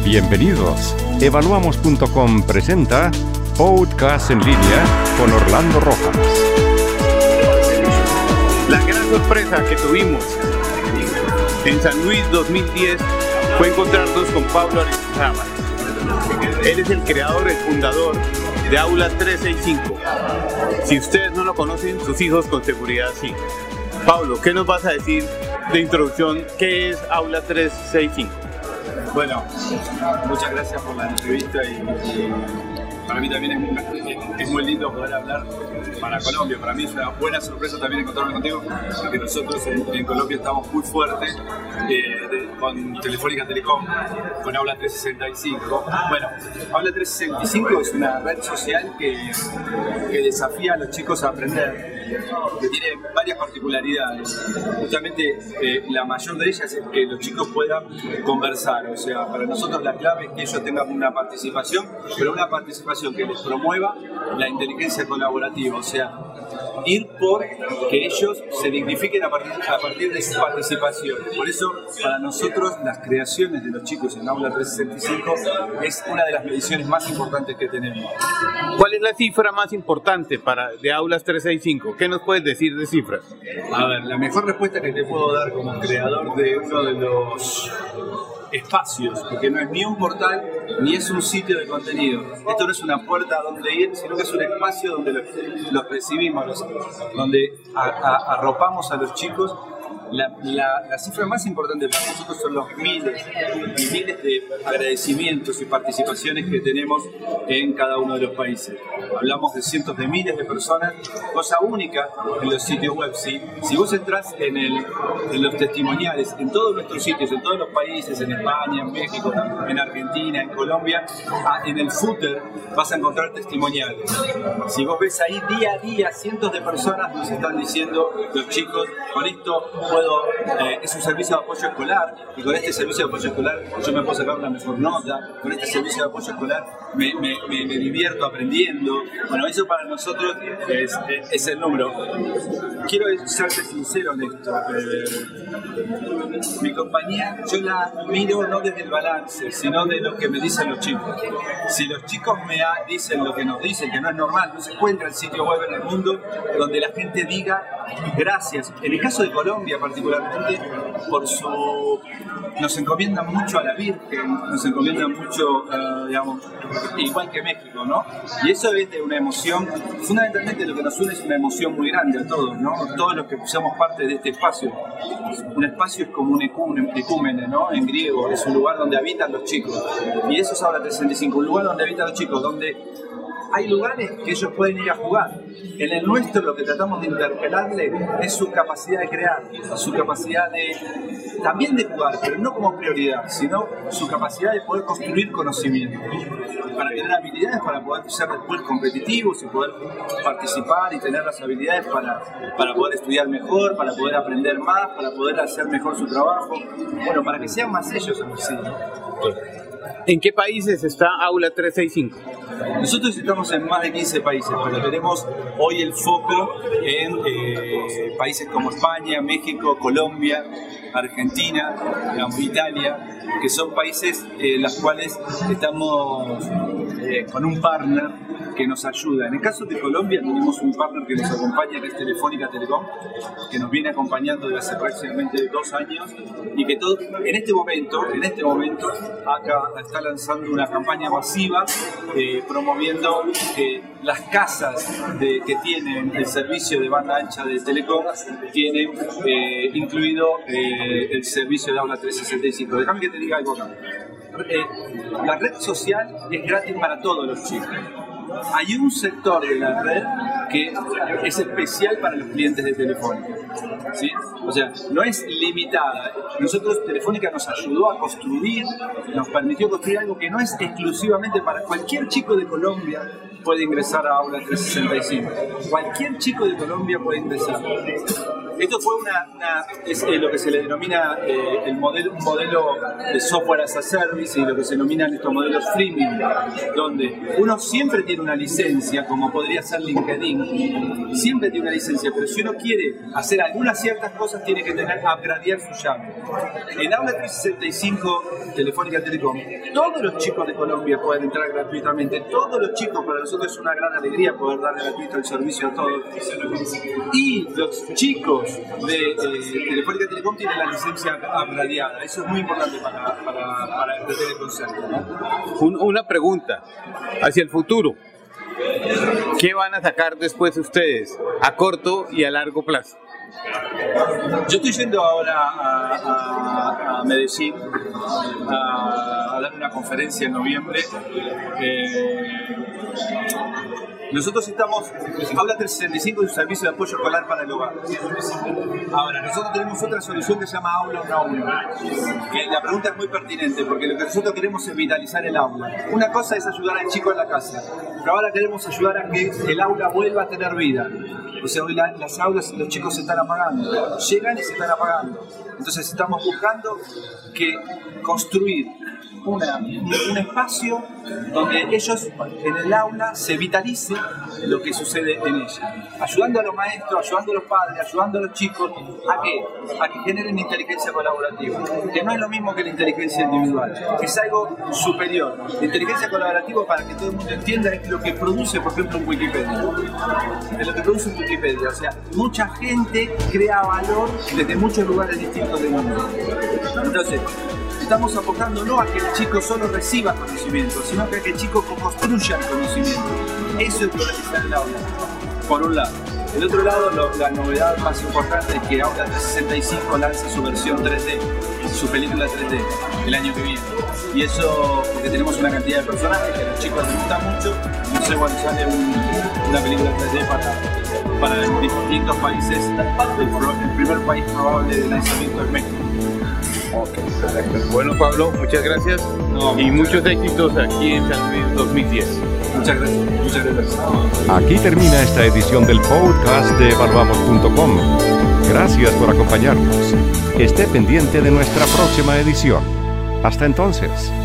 Bienvenidos. Evaluamos.com presenta Podcast en línea con Orlando Rojas. La gran sorpresa que tuvimos en San Luis 2010 fue encontrarnos con Pablo Aristizábal. Él es el creador, el fundador de Aula 365. Si ustedes no lo conocen, sus hijos con seguridad sí. Pablo, ¿qué nos vas a decir de introducción? ¿Qué es Aula 365? Bueno, muchas gracias por la entrevista y para mí también es muy lindo poder hablar para Colombia. Para mí es una buena sorpresa también encontrarme contigo, porque nosotros en Colombia estamos muy fuertes con Telefónica Telecom, con Aula 365. Bueno, Aula 365 es una red social que desafía a los chicos a aprender, que tiene varias particularidades. Justamente la mayor de ellas es que los chicos puedan conversar. O sea, para nosotros la clave es que ellos tengan una participación, pero una participación que les promueva la inteligencia colaborativa. O sea, ir por que ellos se dignifiquen a partir de su participación. Por eso, para nosotros, las creaciones de los chicos en Aula 365 es una de las mediciones más importantes que tenemos. ¿Cuál es la cifra más importante de Aulas 365? ¿Qué nos puedes decir de cifras? A ver, la mejor respuesta que te puedo dar como creador de uno de los espacios, porque no es ni un portal ni es un sitio de contenido. Esto no es una puerta a donde ir, sino que es un espacio donde los recibimos, donde arropamos a los chicos. La cifra más importante para nosotros son los miles y miles de agradecimientos y participaciones que tenemos en cada uno de los países. Hablamos de cientos de miles de personas, cosa única en los sitios web. Si vos entrás en los testimoniales, en todos nuestros sitios, en todos los países, en España, en México, en Argentina, en Colombia, en el footer vas a encontrar testimoniales. Si vos ves ahí día a día, cientos de personas nos están diciendo, los chicos, con esto es un servicio de apoyo escolar y con este servicio de apoyo escolar yo me puedo sacar una mejor nota, con este servicio de apoyo escolar me divierto aprendiendo. Bueno, eso para nosotros es el número. Quiero serte sincero en esto. Mi compañía yo la miro no desde el balance, sino de lo que me dicen los chicos. Si los chicos me dicen lo que nos dicen, que no es normal, no se encuentra el sitio web en el mundo donde la gente diga gracias. En el caso de Colombia particularmente, nos encomiendan mucho a la Virgen, nos encomiendan mucho, digamos, igual que México, ¿no? Y eso es de una emoción, fundamentalmente lo que nos une es una emoción muy grande a todos, ¿no? Todos los que somos parte de este espacio. Un espacio es como un ecúmene, ¿no? En griego, es un lugar donde habitan los chicos. Y eso es Aula 365, un lugar donde habitan los chicos, donde hay lugares que ellos pueden ir a jugar. En el nuestro lo que tratamos de interpelarle es su capacidad de crear, su capacidad también de jugar, pero no como prioridad, sino su capacidad de poder construir conocimiento, para tener habilidades para poder ser después competitivos y poder participar y tener las habilidades para poder estudiar mejor, para poder aprender más, para poder hacer mejor su trabajo, bueno, para que sean más ellos en sí, ¿no? ¿En qué países está Aula 365? Nosotros estamos en más de 15 países, pero tenemos hoy el foco en países como España, México, Colombia, Argentina, Italia, que son países en los cuales estamos con un partner que nos ayuda. En el caso de Colombia tenemos un partner que nos acompaña, que es Telefónica Telecom, que nos viene acompañando desde hace prácticamente 2 años y que en este momento acá está lanzando una campaña masiva promoviendo que las casas que tienen el servicio de banda ancha de Telecom tienen incluido el servicio de Aula 365. Déjame que te diga algo. La red social es gratis para todos los chicos. Hay un sector de la red que es especial para los clientes de Telefónica, ¿sí? O sea, no es limitada. Nosotros, Telefónica nos ayudó a construir, nos permitió construir algo que no es exclusivamente para cualquier chico de Colombia. Puede ingresar a Aula 365. Cualquier chico de Colombia puede ingresar. Esto fue es lo que se le denomina un modelo de software as a service y lo que se denominan estos modelos freemium, donde uno siempre tiene una licencia, como podría ser LinkedIn, siempre tiene una licencia, pero si uno quiere hacer algunas ciertas cosas, tiene que upgradear su llave. En Aula 365 Telefónica Telecom, todos los chicos de Colombia pueden entrar gratuitamente, todos los chicos, para nosotros es una gran alegría poder darle gratuito el servicio a todos. Y los chicos de Telefónica Telecom tienen la licencia upgradeada. Eso es muy importante para entender el concepto, ¿no? Una pregunta hacia el futuro. ¿Qué van a sacar después ustedes a corto y a largo plazo? Yo estoy yendo ahora a Medellín a dar una conferencia en noviembre. Nosotros estamos, Aula 365 es un servicio de apoyo escolar para el hogar. Ahora, nosotros tenemos otra solución que se llama Aula 1-1, que la pregunta es muy pertinente, porque lo que nosotros queremos es vitalizar el aula. Una cosa es ayudar al chico en la casa, pero ahora queremos ayudar a que el aula vuelva a tener vida. O sea, hoy las aulas, los chicos se están apagando, llegan y se están apagando. Entonces estamos buscando construir un espacio donde ellos en el aula se vitalice lo que sucede en ella, ayudando a los maestros, ayudando a los padres, ayudando a los chicos a que generen inteligencia colaborativa, que no es lo mismo que la inteligencia individual, es algo superior. La inteligencia colaborativa, para que todo el mundo entienda, es lo que produce, por ejemplo, en Wikipedia. Es lo que produce en Wikipedia, o sea, mucha gente crea valor desde muchos lugares distintos del mundo. Entonces, estamos apostando no a que el chico solo reciba conocimiento, sino que el chico construya el conocimiento. Eso es vitalizar el aula, por un lado. Del otro lado, la novedad más importante es que Aula 365 lanza su versión 3D, su película 3D, el año que viene. Y eso porque tenemos una cantidad de personajes que a los chicos les gusta mucho. No sé cuándo sale una película 3D para distintos países. El primer país probable de lanzamiento es México. Ok, perfecto. Bueno, Pablo, muchas gracias y muchos éxitos aquí en San Luis 2010. Muchas gracias, muchas gracias. Aquí termina esta edición del podcast de evaluamos.com. Gracias por acompañarnos. Esté pendiente de nuestra próxima edición. Hasta entonces.